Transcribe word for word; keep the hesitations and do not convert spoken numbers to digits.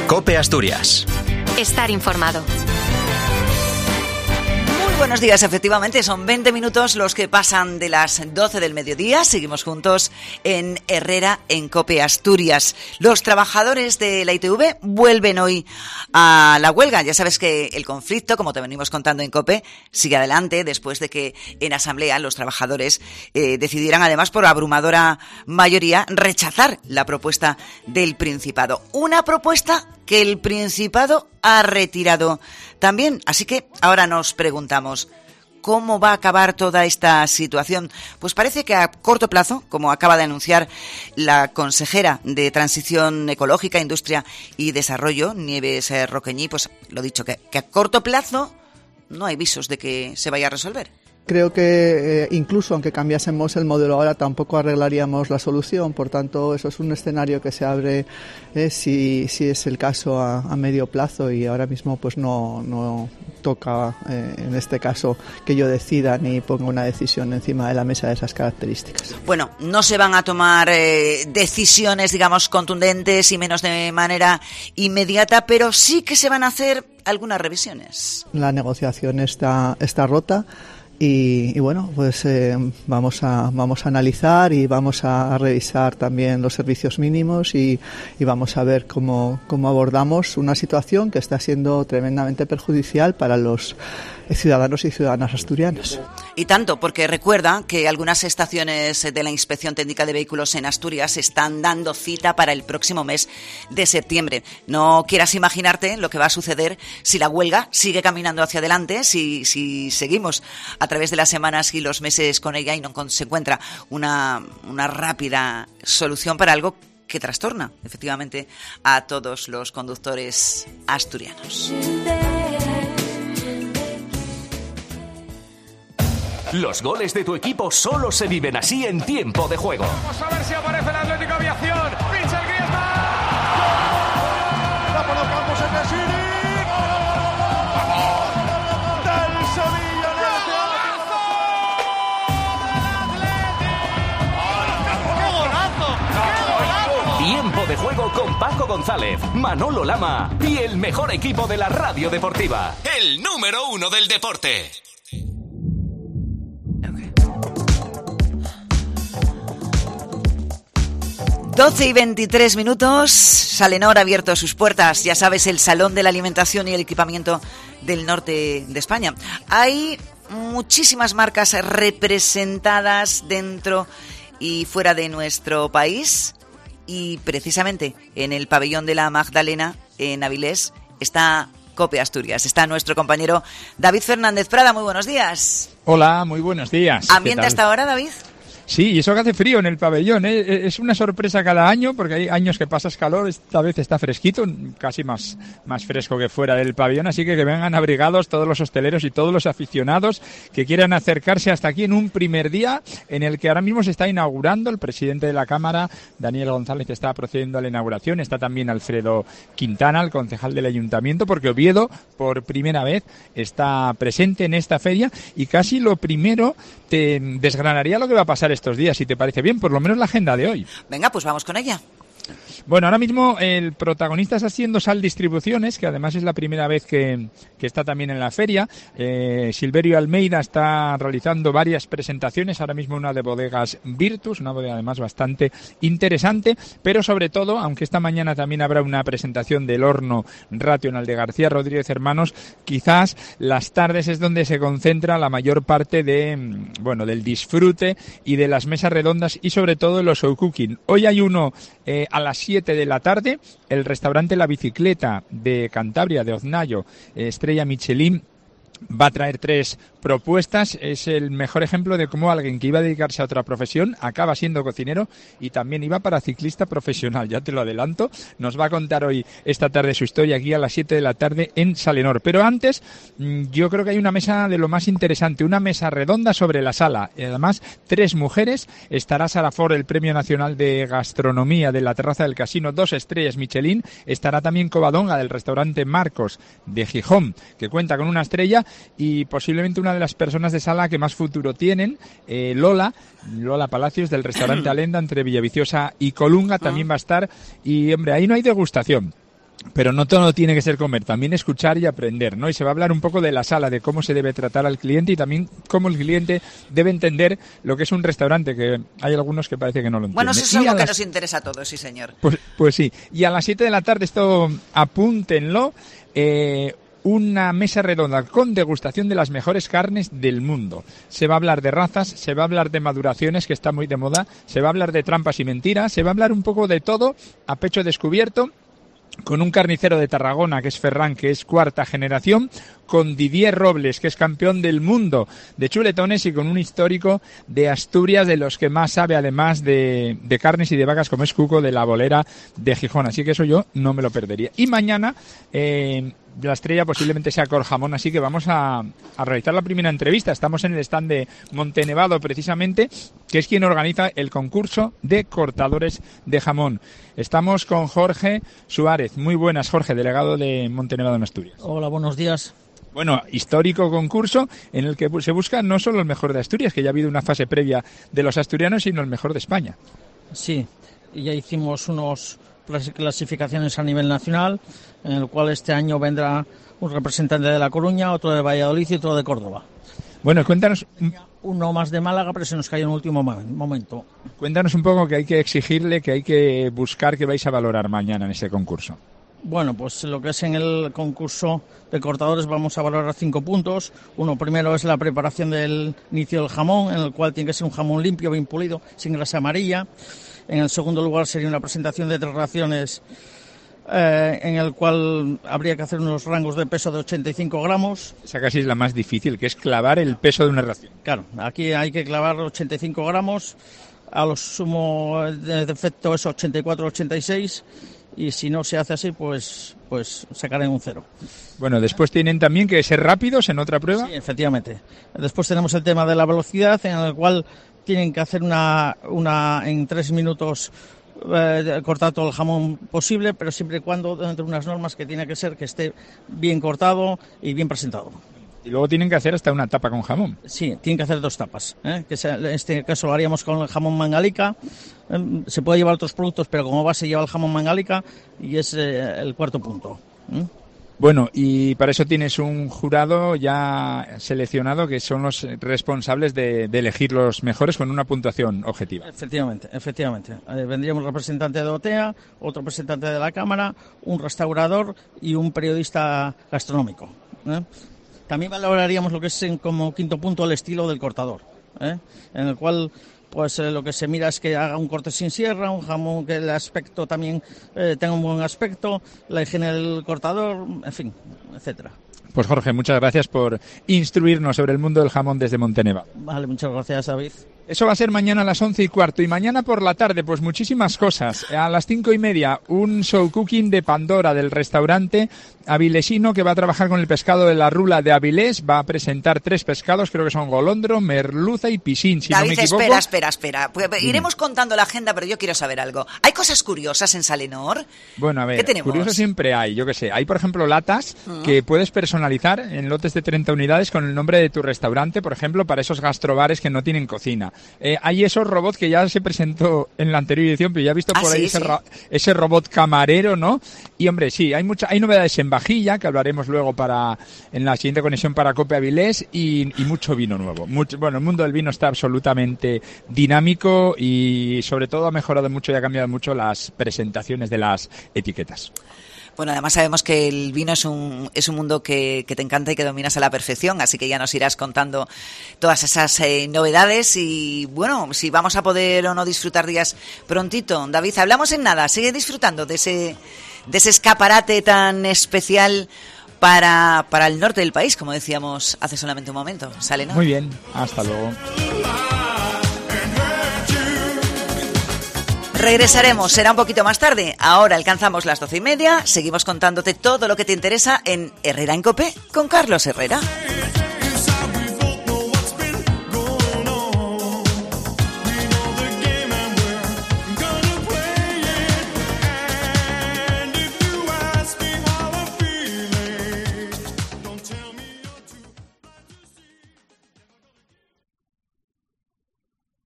COPE Asturias. Estar informado. Buenos días, efectivamente, son veinte minutos los que pasan de las doce del mediodía. Seguimos juntos en Herrera, en COPE Asturias. Los trabajadores de la I T V vuelven hoy a la huelga. Ya sabes que el conflicto, como te venimos contando en COPE, sigue adelante después de que en asamblea los trabajadores eh, decidieran, además por abrumadora mayoría, rechazar la propuesta del Principado. Una propuesta que el Principado ha retirado también. Así que ahora nos preguntamos, ¿cómo va a acabar toda esta situación? Pues parece que a corto plazo, como acaba de anunciar la consejera de Transición Ecológica, Industria y Desarrollo, Nieves Roqueñi, pues lo dicho, que, que a corto plazo no hay visos de que se vaya a resolver. Creo que eh, incluso aunque cambiásemos el modelo ahora tampoco arreglaríamos la solución, por tanto eso es un escenario que se abre eh, si, si es el caso a, a medio plazo, y ahora mismo pues no, no toca eh, en este caso que yo decida ni ponga una decisión encima de la mesa de esas características. Bueno, no se van a tomar eh, decisiones, digamos, contundentes y menos de manera inmediata, pero sí que se van a hacer algunas revisiones. La negociación está, está rota. Y, y bueno, pues eh, vamos a vamos a analizar y vamos a, a revisar también los servicios mínimos y, y vamos a ver cómo, cómo abordamos una situación que está siendo tremendamente perjudicial para los ciudadanos y ciudadanas asturianas. Y tanto, porque recuerda que algunas estaciones de la Inspección Técnica de Vehículos en Asturias están dando cita para el próximo mes de septiembre. No quieras imaginarte lo que va a suceder si la huelga sigue caminando hacia adelante, si, si seguimos a través de las semanas y los meses con ella y no se encuentra una, una rápida solución para algo que trastorna efectivamente a todos los conductores asturianos. Los goles de tu equipo solo se viven así en tiempo de juego. Vamos a ver si aparece el Atlético Aviación. Michel Griezmann. La colocamos en el City. Del Sevilla. Tiempo de juego con Paco González, Manolo Lama y el mejor equipo de la radio deportiva. El número uno del deporte. doce y veintitrés minutos, Salenor ha abierto sus puertas, ya sabes, el Salón de la Alimentación y el Equipamiento del Norte de España. Hay muchísimas marcas representadas dentro y fuera de nuestro país, y precisamente en el pabellón de la Magdalena, en Avilés, está COPE Asturias. Está nuestro compañero David Fernández Prada. Muy buenos días. Hola, muy buenos días. ¿Ambiente hasta ahora, David? Sí, y eso que hace frío en el pabellón, ¿eh? Es una sorpresa cada año, porque hay años que pasas calor, esta vez está fresquito, casi más, más fresco que fuera del pabellón, así que que vengan abrigados todos los hosteleros y todos los aficionados que quieran acercarse hasta aquí en un primer día en el que ahora mismo se está inaugurando. El presidente de la Cámara, Daniel González, está procediendo a la inauguración, está también Alfredo Quintana, el concejal del Ayuntamiento, porque Oviedo, por primera vez, está presente en esta feria, y casi lo primero te desgranaría lo que va a pasar estos días, si te parece bien, por lo menos la agenda de hoy. Venga, pues vamos con ella. Bueno, ahora mismo el protagonista está siendo Sal Distribuciones, que además es la primera vez que, que está también en la feria. Eh, Silverio Almeida está realizando varias presentaciones, ahora mismo una de Bodegas Virtus, una bodega además bastante interesante, pero sobre todo, aunque esta mañana también habrá una presentación del horno Rational de García Rodríguez Hermanos, quizás las tardes es donde se concentra la mayor parte de, bueno, del disfrute y de las mesas redondas y sobre todo los show cooking. Hoy hay uno eh, a las siete de la tarde, el restaurante La Bicicleta de Cantabria, de Oznayo, Estrella Michelin, va a traer tres propuestas. Es el mejor ejemplo de cómo alguien que iba a dedicarse a otra profesión acaba siendo cocinero y también iba para ciclista profesional, ya te lo adelanto. Nos va a contar hoy, esta tarde, su historia aquí a las siete de la tarde en Salenor. Pero antes, yo creo que hay una mesa de lo más interesante, una mesa redonda sobre la sala. Y además, tres mujeres. Estará Sara Ford, el Premio Nacional de Gastronomía de la Terraza del Casino, dos estrellas Michelin. Estará también Covadonga, del restaurante Marcos de Gijón, que cuenta con una estrella, y posiblemente una de las personas de sala que más futuro tienen, eh, Lola, Lola Palacios, del restaurante Alenda, entre Villaviciosa y Colunga, también va a estar. Y, hombre, ahí no hay degustación. Pero no todo tiene que ser comer, también escuchar y aprender, ¿no? Y se va a hablar un poco de la sala, de cómo se debe tratar al cliente y también cómo el cliente debe entender lo que es un restaurante, que hay algunos que parece que no lo entienden. Bueno, eso es y algo las... que nos interesa a todos, sí señor. Pues, pues sí, y a las siete de la tarde, esto apúntenlo, eh, una mesa redonda con degustación de las mejores carnes del mundo. Se va a hablar de razas, se va a hablar de maduraciones, que está muy de moda, se va a hablar de trampas y mentiras, se va a hablar un poco de todo a pecho descubierto, con un carnicero de Tarragona, que es Ferran, que es cuarta generación, con Didier Robles, que es campeón del mundo de chuletones, y con un histórico de Asturias, de los que más sabe, además de, de carnes y de vacas, como es Cuco, de la Bolera de Gijón. Así que eso yo no me lo perdería. Y mañana eh, la estrella posiblemente sea Corjamón, así que vamos a, a realizar la primera entrevista. Estamos en el stand de Montenevado, precisamente, que es quien organiza el concurso de cortadores de jamón. Estamos con Jorge Suárez. Muy buenas, Jorge, delegado de Montenevado en Asturias. Hola, buenos días. Bueno, histórico concurso en el que se busca no solo el mejor de Asturias, que ya ha habido una fase previa de los asturianos, sino el mejor de España. Sí, y ya hicimos unos clasificaciones a nivel nacional, en el cual este año vendrá un representante de La Coruña, otro de Valladolid y otro de Córdoba. Bueno, cuéntanos... Uno más de Málaga, pero se nos cayó en el último momento. Cuéntanos un poco que hay que exigirle, que hay que buscar, que vais a valorar mañana en este concurso. Bueno, pues lo que es en el concurso de cortadores vamos a valorar cinco puntos. Uno primero es la preparación del inicio del jamón, en el cual tiene que ser un jamón limpio, bien pulido, sin grasa amarilla. En el segundo lugar sería una presentación de tres raciones, eh, en el cual habría que hacer unos rangos de peso de ochenta y cinco gramos. Esa casi es la más difícil, que es clavar el peso de una ración. Claro, aquí hay que clavar ochenta y cinco gramos, a lo sumo de defecto es ochenta y cuatro ochenta y seis, y si no se hace así, pues pues sacarán un cero. Bueno, después tienen también que ser rápidos en otra prueba. Sí, efectivamente. Después tenemos el tema de la velocidad, en el cual tienen que hacer una, una en tres minutos eh, cortar todo el jamón posible, pero siempre y cuando dentro de unas normas que tiene que ser que esté bien cortado y bien presentado. Y luego tienen que hacer hasta una tapa con jamón. Sí, tienen que hacer dos tapas, ¿eh? Que sea, en este caso lo haríamos con el jamón mangalica. Eh, se puede llevar otros productos, pero como base lleva el jamón mangalica, y es eh, el cuarto punto. ¿eh? Bueno, y para eso tienes un jurado ya seleccionado, que son los responsables de, de elegir los mejores con una puntuación objetiva. Efectivamente, efectivamente. Eh, vendríamos un representante de OTEA, otro representante de la Cámara, un restaurador y un periodista gastronómico. ¿eh? También valoraríamos lo que es en, como quinto punto el estilo del cortador, ¿eh? en el cual pues eh, lo que se mira es que haga un corte sin sierra, un jamón que el aspecto también eh, tenga un buen aspecto, la higiene del cortador, en fin, etcétera. Pues Jorge, muchas gracias por instruirnos sobre el mundo del jamón desde Montenevado. Vale, muchas gracias, David. Eso va a ser mañana a las once y cuarto, y mañana por la tarde, pues muchísimas cosas. A las cinco y media, un show cooking de Pandora, del restaurante avilesino, que va a trabajar con el pescado de la Rula de Avilés. Va a presentar tres pescados, creo que son golondro, merluza y pisín, si David, no me equivoco. espera, espera, espera. Pues, Dime. iremos contando la agenda, pero yo quiero saber algo. ¿Hay cosas curiosas en Salenor? Bueno, a ver, ¿Qué tenemos? curioso siempre hay, yo qué sé. Hay, por ejemplo, latas uh-huh. que puedes personalizar en lotes de treinta unidades con el nombre de tu restaurante, por ejemplo, para esos gastrobares que no tienen cocina. Eh, hay esos robots que ya se presentó en la anterior edición, pero ya he visto ¿Ah, por ahí sí, ese, sí? ro- ese robot camarero, ¿no? Y, hombre, sí, hay mucha, hay novedades en vajilla, que hablaremos luego para en la siguiente conexión para Cope Avilés, y, y mucho vino nuevo. Mucho, bueno, el mundo del vino está absolutamente dinámico y, sobre todo, ha mejorado mucho y ha cambiado mucho las presentaciones de las etiquetas. Bueno, además sabemos que el vino es un es un mundo que, que te encanta y que dominas a la perfección, así que ya nos irás contando todas esas eh, novedades y, bueno, si vamos a poder o no disfrutar días prontito. David, hablamos en nada, sigue disfrutando de ese de ese escaparate tan especial para, para el norte del país, como decíamos hace solamente un momento. Sale, ¿no? Muy bien, hasta luego. Regresaremos, será un poquito más tarde. Ahora alcanzamos las doce y media. Seguimos contándote todo lo que te interesa en Herrera en Cope con Carlos Herrera.